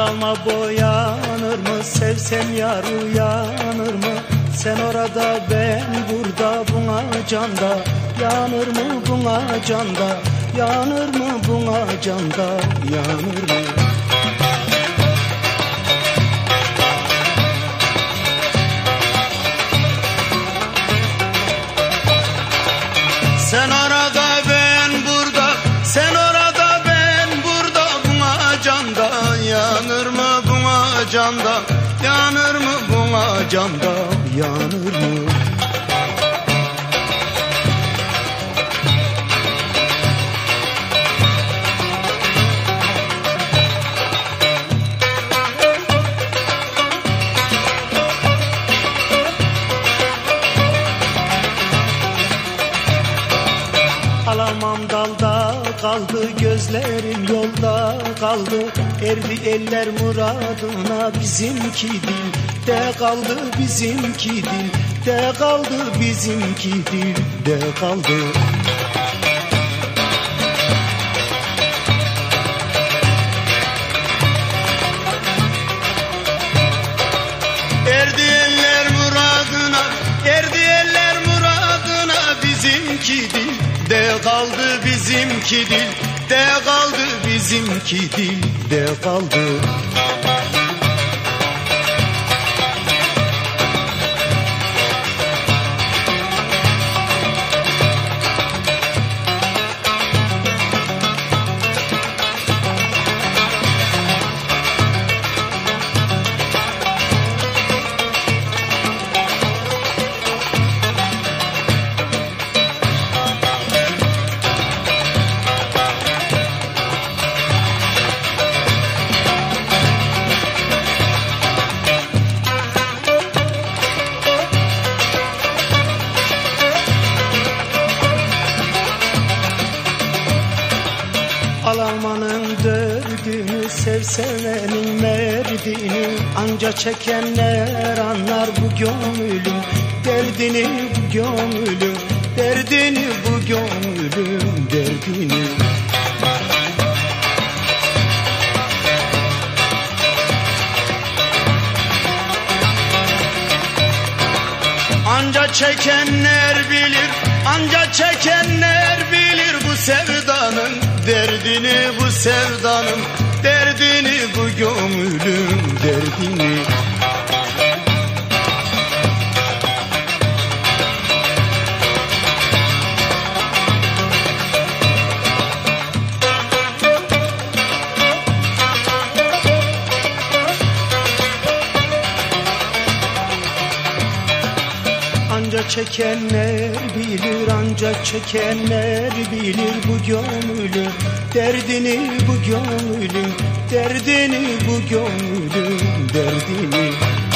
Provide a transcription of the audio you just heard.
Alma boyanır mı, sevsem yar uyanır mı? Sen orada ben burada, buna canda yanır mı, buna canda yanır mı, buna canda yanır mı? Sen orada ben burada, sen orada ben burada, buna canda yanır mı, buna canda yanır mı, buna canda yanır mı? Alamam dalda kaldı, gözlerim yolda kaldı. Erdi eller muradına, bizimki dilde kaldı, bizimki dilde kaldı, bizimki dilde kaldı. Erdi eller muradına, erdi eller muradına, bizimki dilde kaldı, bizimki dilde kaldı, bizimki dilde kaldı. Alamanın dördünü, sevsevenin merdini, anca çekenler anlar bu gönlüm derdini, bu gönlüm derdini, bu gönlüm derdini. Anca çekenler bilir, anca çekenler bilir bu sevdanın derdini, bu sevdanın derdini, bu gönlüm derdini. Anca çekenler bilir, anca çekenler bilir bu gönlün derdini, bu gönlün derdini, bu gönlün derdini.